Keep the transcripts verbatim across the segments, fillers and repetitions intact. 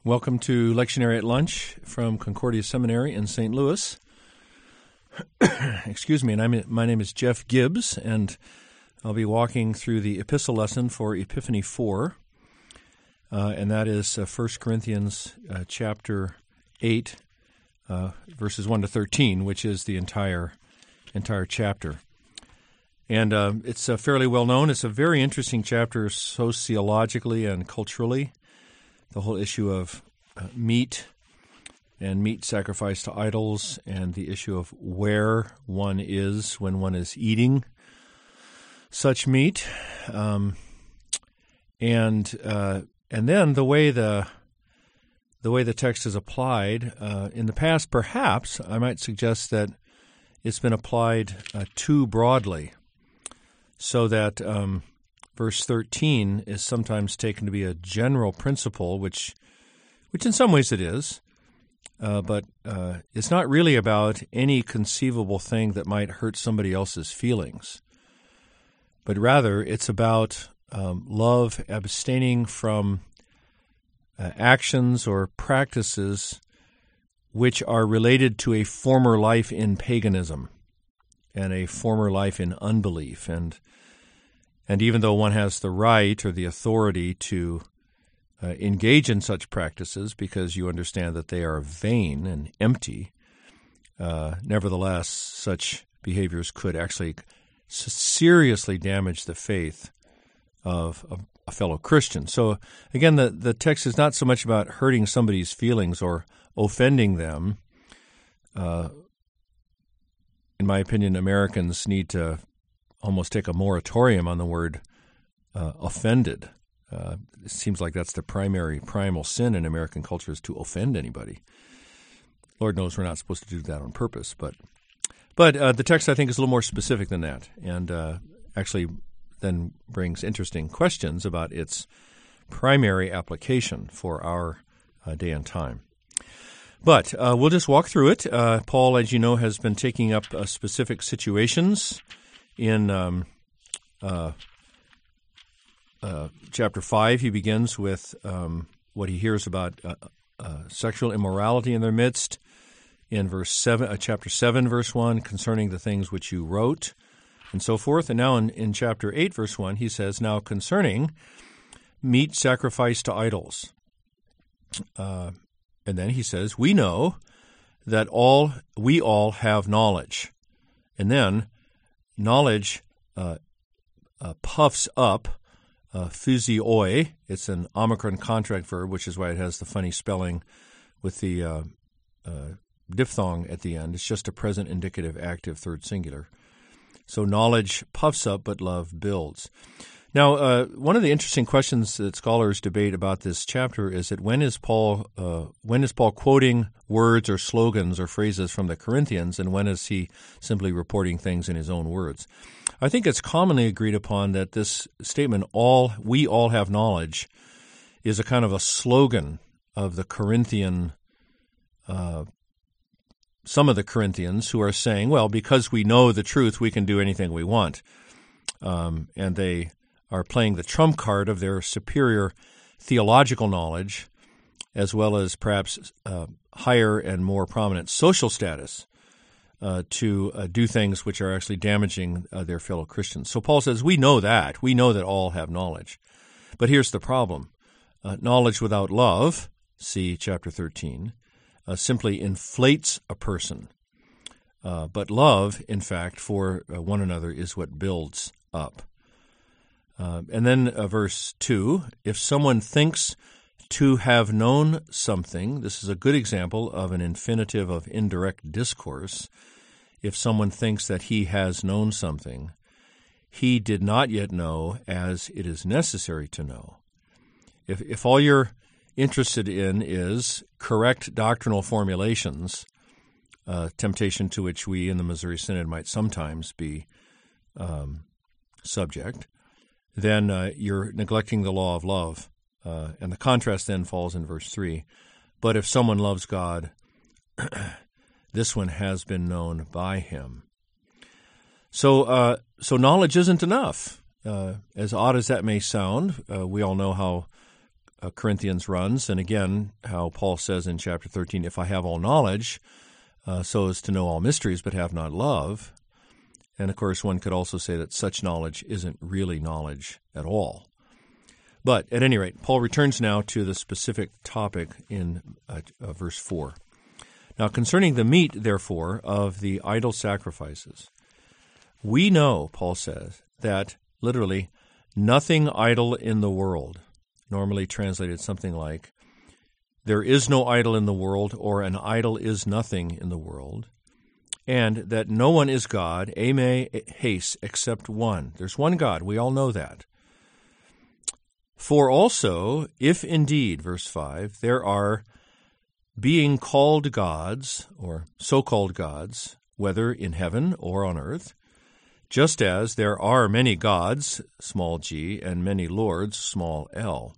Welcome to Lectionary at Lunch from Concordia Seminary in Saint Louis. Excuse me, and I'm, my name is Jeff Gibbs, and I'll be walking through the epistle lesson for Epiphany four, uh, and that is uh, First Corinthians uh, chapter eight, uh, verses one to thirteen, which is the entire entire chapter. And uh, it's uh, fairly well known. It's a very interesting chapter sociologically and culturally. The whole issue of uh, meat and meat sacrificed to idols, and the issue of where one is when one is eating such meat, um, and uh, and then the way the the way the text is applied uh, in the past. Perhaps I might suggest that it's been applied uh, too broadly, so that. Um, Verse thirteen is sometimes taken to be a general principle, which which in some ways it is, uh, but uh, it's not really about any conceivable thing that might hurt somebody else's feelings, but rather it's about um, love abstaining from uh, actions or practices which are related to a former life in paganism and a former life in unbelief. And And even though one has the right or the authority to uh, engage in such practices because you understand that they are vain and empty, uh, nevertheless, such behaviors could actually seriously damage the faith of a, a fellow Christian. So, again, the, the text is not so much about hurting somebody's feelings or offending them. Uh, in my opinion, Americans need to almost take a moratorium on the word uh, offended. Uh, it seems like that's the primary, primal sin in American culture, is to offend anybody. Lord knows we're not supposed to do that on purpose, but but uh, the text, I think, is a little more specific than that, and uh, actually then brings interesting questions about its primary application for our uh, day and time. But uh, we'll just walk through it. Uh, Paul, as you know, has been taking up uh, specific situations In um, uh, uh, chapter five, he begins with um, what he hears about uh, uh, sexual immorality in their midst. In verse seven, uh, chapter seven, verse one, concerning the things which you wrote, and so forth. And now in, in chapter eight, verse one, he says, now concerning meat sacrificed to idols. Uh, and then he says, we know that all we all have knowledge. And then knowledge uh, uh, puffs up, uh, physioi. It's an omicron contract verb, which is why it has the funny spelling with the uh, uh, diphthong at the end. It's just a present indicative active third singular. So knowledge puffs up, but love builds. Now, uh, one of the interesting questions that scholars debate about this chapter is that when is Paul uh, when is Paul quoting words or slogans or phrases from the Corinthians, and when is he simply reporting things in his own words? I think it's commonly agreed upon that this statement, "all we all have knowledge," is a kind of a slogan of the Corinthian, uh, some of the Corinthians who are saying, "Well, because we know the truth, we can do anything we want," um, and they are playing the trump card of their superior theological knowledge, as well as perhaps uh, higher and more prominent social status, uh, to uh, do things which are actually damaging uh, their fellow Christians. So Paul says, we know that. We know that all have knowledge. But here's the problem. Uh, knowledge without love, see chapter thirteen, uh, simply inflates a person. Uh, but love, in fact, for uh, one another is what builds up. Uh, and then uh, verse two, if someone thinks to have known something, this is a good example of an infinitive of indirect discourse. If someone thinks that he has known something, he did not yet know as it is necessary to know. If, if all you're interested in is correct doctrinal formulations, uh, temptation to which we in the Missouri Synod might sometimes be um, subject, then uh, you're neglecting the law of love. Uh, and the contrast then falls in verse three. But if someone loves God, this one has been known by him. So uh, so knowledge isn't enough. Uh, as odd as that may sound, uh, we all know how uh, Corinthians runs, and again, how Paul says in chapter thirteen, if I have all knowledge, uh, so as to know all mysteries, but have not love. And of course, one could also say that such knowledge isn't really knowledge at all. But at any rate, Paul returns now to the specific topic in uh, uh, verse four. Now, concerning the meat, therefore, of the idol sacrifices, we know, Paul says, that literally nothing idol in the world, normally translated something like, there is no idol in the world, or an idol is nothing in the world, and that no one is God, ame heis, except one. There's one God. We all know that. For also, if indeed, verse five, there are being called gods, or so-called gods, whether in heaven or on earth, just as there are many gods, small g, and many lords, small l.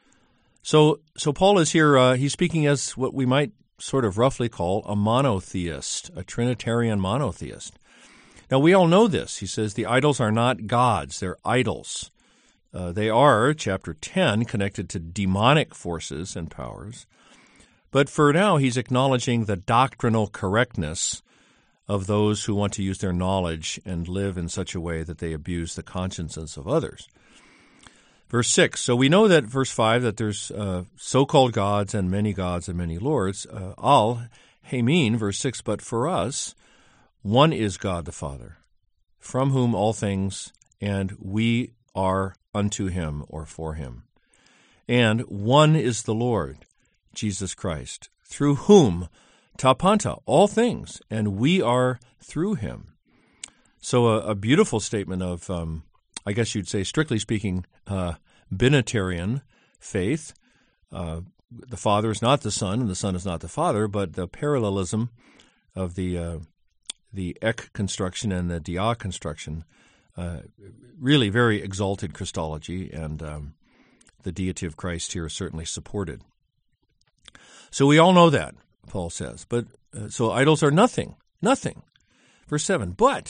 So so Paul is here, uh, he's speaking as what we might sort of roughly call a monotheist, a Trinitarian monotheist. Now, we all know this. He says the idols are not gods, they're idols. Uh, they are, chapter ten, connected to demonic forces and powers. But for now, he's acknowledging the doctrinal correctness of those who want to use their knowledge and live in such a way that they abuse the consciences of others. Verse six, so we know that, verse five, that there's uh, so-called gods and many gods and many lords. Uh, al, hemin, verse six, but for us, one is God the Father, from whom all things, and we are unto him or for him. And one is the Lord, Jesus Christ, through whom, tapanta, all things, and we are through him. So a, a beautiful statement of, um, I guess you'd say, strictly speaking, uh, binitarian faith. Uh, the Father is not the Son, and the Son is not the Father, but the parallelism of the uh, the ek construction and the dia construction, uh, really very exalted Christology, and um, the deity of Christ here is certainly supported. So we all know that, Paul says. But uh, so idols are nothing, nothing. Verse seven, but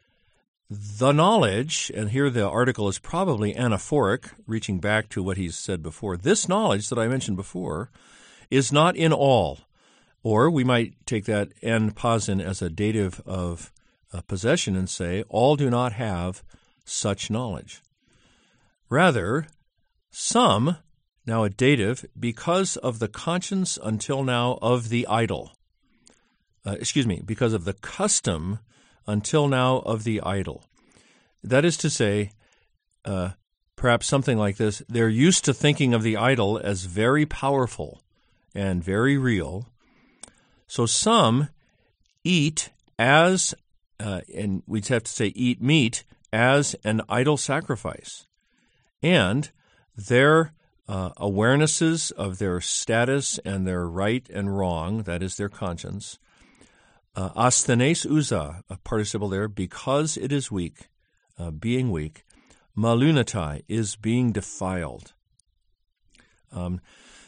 the knowledge, and here the article is probably anaphoric, reaching back to what he's said before, this knowledge that I mentioned before is not in all. Or we might take that en posin as a dative of uh, possession and say, all do not have such knowledge. Rather, some, now a dative, because of the conscience until now of the idol. Uh, excuse me, because of the custom until now of the idol. That is to say, uh, perhaps something like this, they're used to thinking of the idol as very powerful and very real. So some eat as, uh, and we'd have to say eat meat, as an idol sacrifice. And their uh, awarenesses of their status and their right and wrong, that is their conscience, Uh, asthenes uza, a participle there, because it is weak, uh, being weak. Malunatai is being defiled. Um,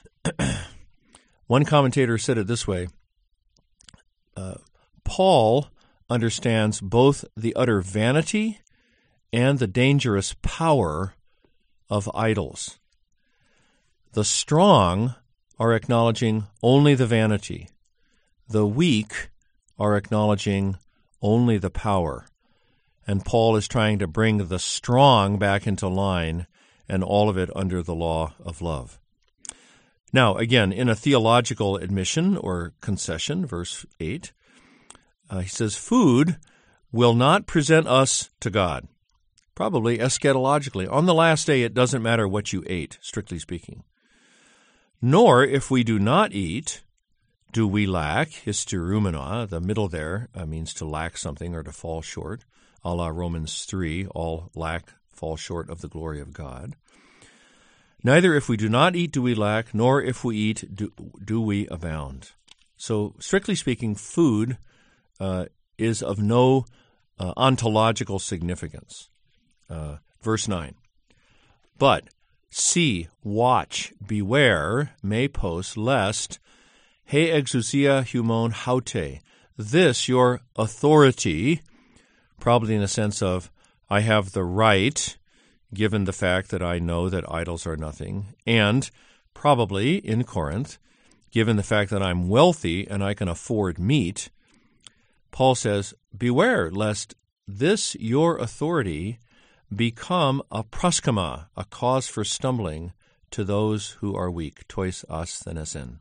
one commentator said it this way, uh, Paul understands both the utter vanity and the dangerous power of idols. The strong are acknowledging only the vanity. The weak are acknowledging only the power. And Paul is trying to bring the strong back into line, and all of it under the law of love. Now, again, in a theological admission or concession, verse eight, uh, he says, food will not present us to God. Probably eschatologically. On the last day, it doesn't matter what you ate, strictly speaking. Nor, if we do not eat, do we lack, hysterumena, the middle there uh, means to lack something or to fall short, a la Romans three, all lack, fall short of the glory of God. Neither if we do not eat do we lack, nor if we eat do, do we abound. So, strictly speaking, food uh, is of no uh, ontological significance. Uh, verse nine, but see, watch, beware, mepos, lest he exousia humon haute, this your authority, probably in a sense of, I have the right, given the fact that I know that idols are nothing, and probably in Corinth, given the fact that I'm wealthy and I can afford meat, Paul says, beware lest this your authority become a proskema, a cause for stumbling to those who are weak, tois asthenesin.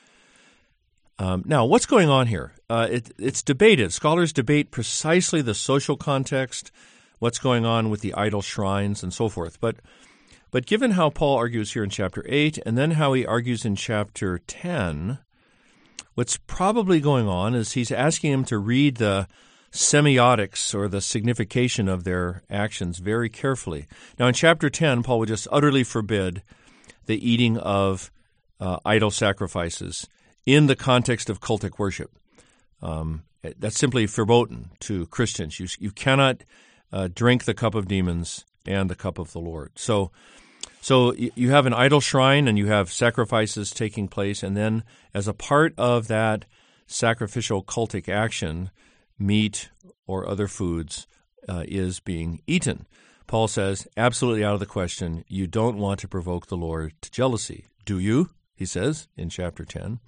Um, now, what's going on here? Uh, it, it's debated. Scholars debate precisely the social context, what's going on with the idol shrines, and so forth. But but given how Paul argues here in chapter eight, and then how he argues in chapter ten, what's probably going on is he's asking him to read the semiotics or the signification of their actions very carefully. Now, in chapter ten, Paul would just utterly forbid the eating of uh, idol sacrifices in the context of cultic worship. Um, that's simply verboten to Christians. You, you cannot uh, drink the cup of demons and the cup of the Lord. So, so you have an idol shrine and you have sacrifices taking place, and then as a part of that sacrificial cultic action, meat or other foods uh, is being eaten. Paul says, absolutely out of the question, you don't want to provoke the Lord to jealousy. Do you? He says in chapter ten.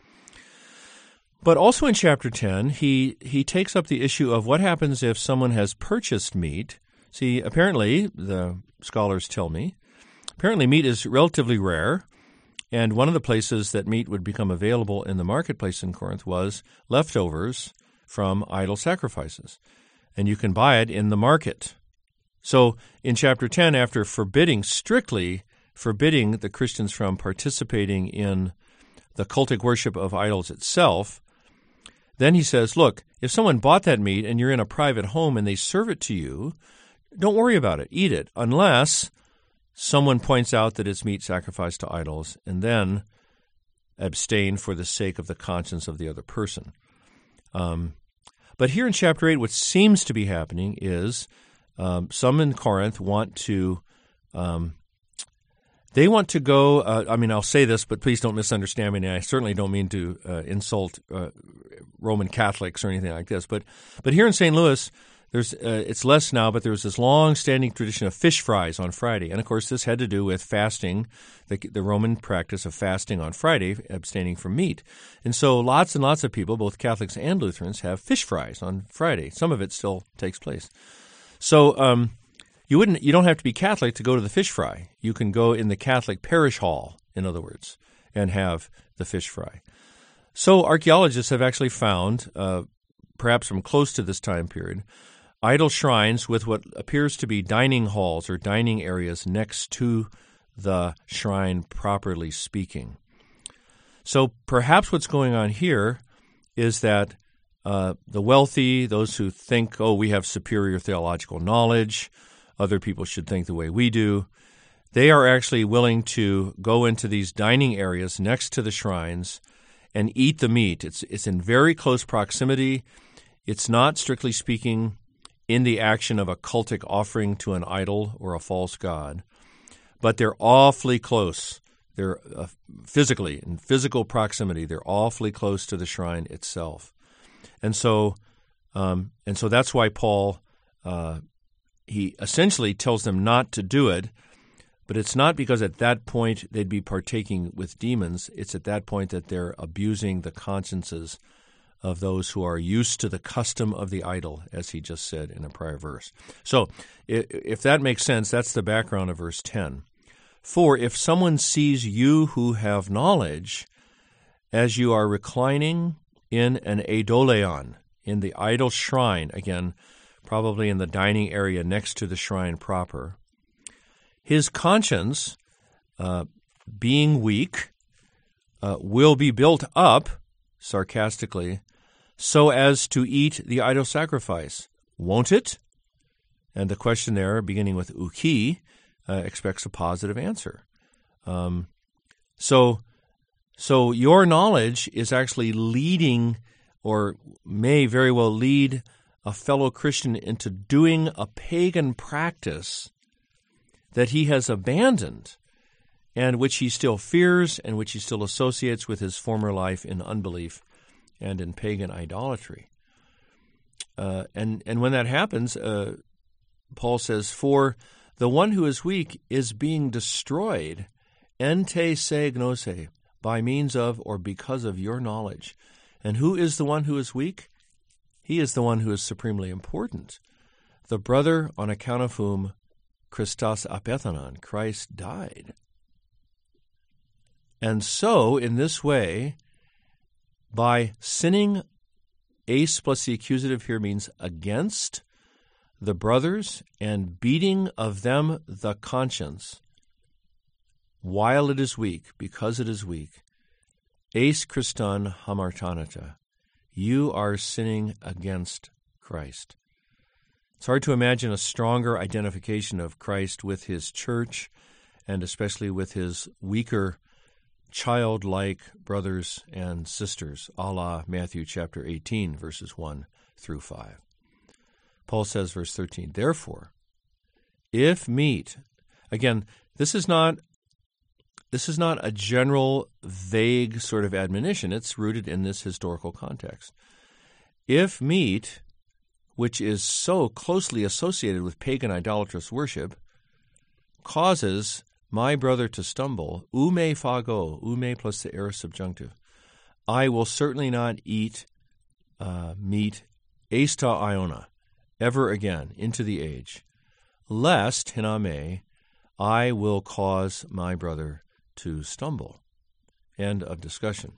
But also in chapter ten, he, he takes up the issue of what happens if someone has purchased meat. See, apparently, the scholars tell me, apparently meat is relatively rare, and one of the places that meat would become available in the marketplace in Corinth was leftovers from idol sacrifices, and you can buy it in the market. So in chapter ten, after forbidding, strictly forbidding the Christians from participating in the cultic worship of idols itself, then he says, look, if someone bought that meat and you're in a private home and they serve it to you, don't worry about it. Eat it, unless someone points out that it's meat sacrificed to idols, and then abstain for the sake of the conscience of the other person. Um, but here in chapter eight, what seems to be happening is um, some in Corinth want to um, They want to go, uh, I mean, I'll say this, but please don't misunderstand me. I certainly don't mean to uh, insult uh, Roman Catholics or anything like this. But but here in Saint Louis, there's uh, it's less now, but there was this long-standing tradition of fish fries on Friday. And, of course, this had to do with fasting, the, the Roman practice of fasting on Friday, abstaining from meat. And so lots and lots of people, both Catholics and Lutherans, have fish fries on Friday. Some of it still takes place. So um You wouldn't. You don't have to be Catholic to go to the fish fry. You can go in the Catholic parish hall, in other words, and have the fish fry. So archaeologists have actually found, uh, perhaps from close to this time period, idol shrines with what appears to be dining halls or dining areas next to the shrine, properly speaking. So perhaps what's going on here is that uh, the wealthy, those who think, oh, we have superior theological knowledge, other people should think the way we do, they are actually willing to go into these dining areas next to the shrines and eat the meat. It's it's in very close proximity. It's not, strictly speaking, in the action of a cultic offering to an idol or a false god, but they're awfully close. They're uh, physically, in physical proximity, they're awfully close to the shrine itself. And so, um, and so that's why Paul uh, He essentially tells them not to do it, but it's not because at that point they'd be partaking with demons. It's at that point that they're abusing the consciences of those who are used to the custom of the idol, as he just said in a prior verse. So if that makes sense, that's the background of verse ten. For if someone sees you who have knowledge as you are reclining in an eidoleon, in the idol shrine, again, probably in the dining area next to the shrine proper, his conscience, uh, being weak, uh, will be built up, sarcastically, so as to eat the idol sacrifice. Won't it? And the question there, beginning with uki, uh, expects a positive answer. Um, so, so your knowledge is actually leading, or may very well lead, a fellow Christian into doing a pagan practice that he has abandoned and which he still fears and which he still associates with his former life in unbelief and in pagan idolatry. Uh, and, and when that happens, uh, Paul says, for the one who is weak is being destroyed ente se gnose, by means of or because of your knowledge. And who is the one who is weak? He is the one who is supremely important. The brother on account of whom Christos apethanon, Christ died. And so, in this way, by sinning, eis plus the accusative here means against the brothers and beating of them the conscience, while it is weak, because it is weak, eis Christon hamartanata, you are sinning against Christ. It's hard to imagine a stronger identification of Christ with his church, and especially with his weaker, childlike brothers and sisters, a la Matthew chapter eighteen, verses one through five. Paul says, verse thirteen, therefore, if meat, again, this is not this is not a general, vague sort of admonition. It's rooted in this historical context. If meat, which is so closely associated with pagan idolatrous worship, causes my brother to stumble, ume phago, ume plus the aorist subjunctive, I will certainly not eat uh, meat, eista iona, ever again into the age, lest, hiname, I will cause my brother to stumble. End of discussion.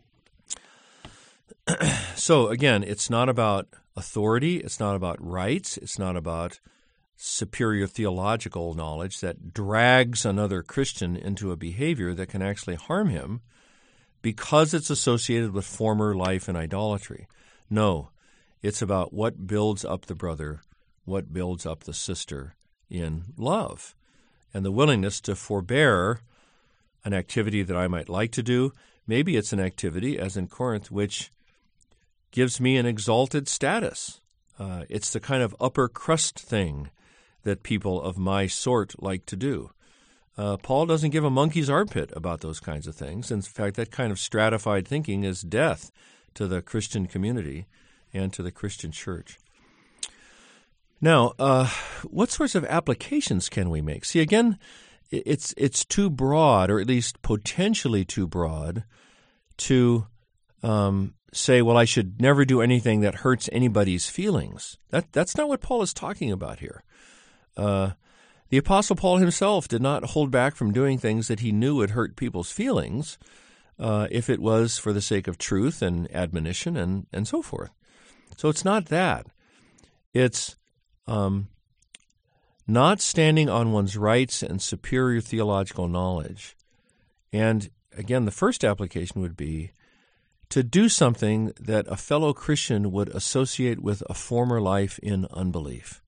So again, it's not about authority, it's not about rights, it's not about superior theological knowledge that drags another Christian into a behavior that can actually harm him because it's associated with former life in idolatry. No, it's about what builds up the brother, what builds up the sister in love, and the willingness to forbear an activity that I might like to do. Maybe it's an activity, as in Corinth, which gives me an exalted status. Uh, it's the kind of upper crust thing that people of my sort like to do. Uh, Paul doesn't give a monkey's armpit about those kinds of things. In fact, that kind of stratified thinking is death to the Christian community and to the Christian church. Now, uh, what sorts of applications can we make? See, again, it's it's too broad, or at least potentially too broad, to um, say, well, I should never do anything that hurts anybody's feelings. That That's not what Paul is talking about here. Uh, the Apostle Paul himself did not hold back from doing things that he knew would hurt people's feelings uh, if it was for the sake of truth and admonition and, and so forth. So it's not that. It's um, not standing on one's rights and superior theological knowledge. And again, the first application would be to do something that a fellow Christian would associate with a former life in unbelief.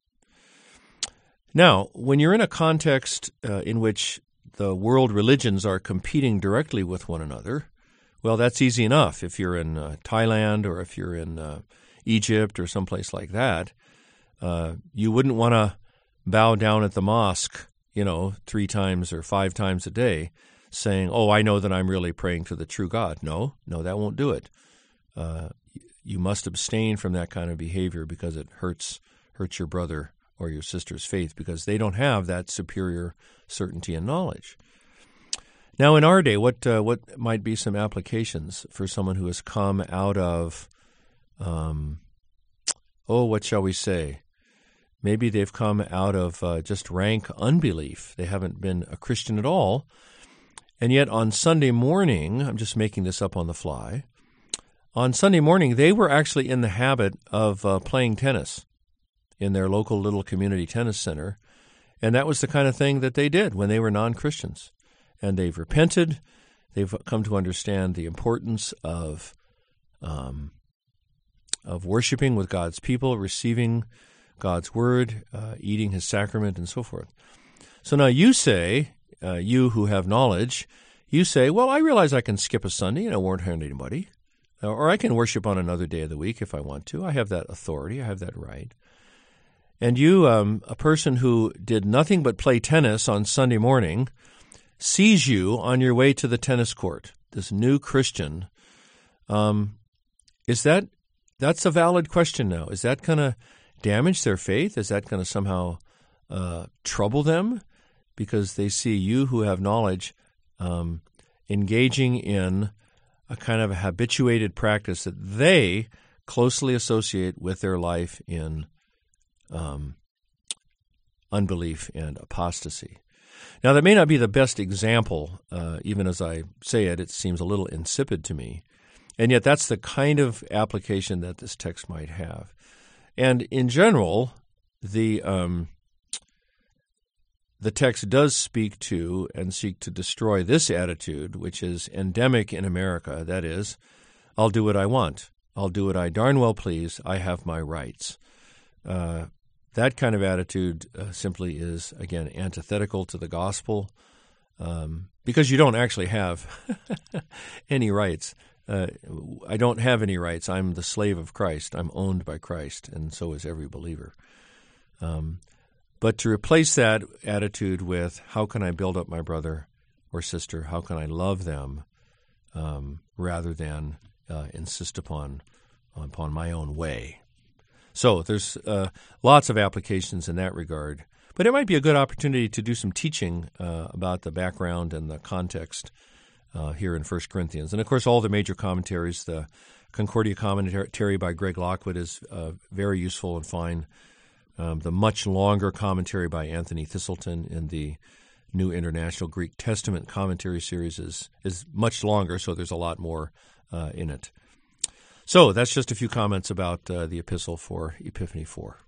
Now, when you're in a context uh, in which the world religions are competing directly with one another, well, that's easy enough. If you're in uh, Thailand or if you're in uh, Egypt or someplace like that, uh, you wouldn't want to bow down at the mosque, you know, three times or five times a day, saying, oh, I know that I'm really praying to the true God. No, no, that won't do it. Uh, you must abstain from that kind of behavior because it hurts hurts your brother or your sister's faith, because they don't have that superior certainty and knowledge. Now, in our day, what uh, what might be some applications for someone who has come out of, um, oh, what shall we say? Maybe they've come out of uh, just rank unbelief. They haven't been a Christian at all. And yet on Sunday morning, I'm just making this up on the fly, on Sunday morning, they were actually in the habit of uh, playing tennis in their local little community tennis center. And that was the kind of thing that they did when they were non-Christians. And they've repented. They've come to understand the importance of um, of worshiping with God's people, receiving God's word, uh, eating his sacrament, and so forth. So now you say, uh, you who have knowledge, you say, well, I realize I can skip a Sunday and I won't hurt anybody. Or I can worship on another day of the week if I want to. I have that authority. I have that right. And you, um, a person who did nothing but play tennis on Sunday morning, sees you on your way to the tennis court, this new Christian. Um, is that, that's a valid question now. Is that going to damage their faith? Is that going to somehow uh, trouble them? Because they see you who have knowledge um, engaging in a kind of a habituated practice that they closely associate with their life in um, unbelief and apostasy. Now, that may not be the best example. Uh, even as I say it, it seems a little insipid to me. And yet that's the kind of application that this text might have. And in general, the um, the text does speak to and seek to destroy this attitude, which is endemic in America. That is, I'll do what I want. I'll do what I darn well please. I have my rights. Uh, that kind of attitude uh, simply is, again, antithetical to the gospel um, because you don't actually have any rights. Uh, I don't have any rights. I'm the slave of Christ. I'm owned by Christ, and so is every believer. Um, but to replace that attitude with, how can I build up my brother or sister? How can I love them um, rather than uh, insist upon upon my own way? So there's uh, lots of applications in that regard. But it might be a good opportunity to do some teaching uh, about the background and the context Uh, here in First Corinthians. And, of course, all the major commentaries, the Concordia commentary by Greg Lockwood is uh, very useful and fine. Um, the much longer commentary by Anthony Thistleton in the New International Greek Testament commentary series is, is much longer, so there's a lot more uh, in it. So that's just a few comments about uh, the epistle for Epiphany four.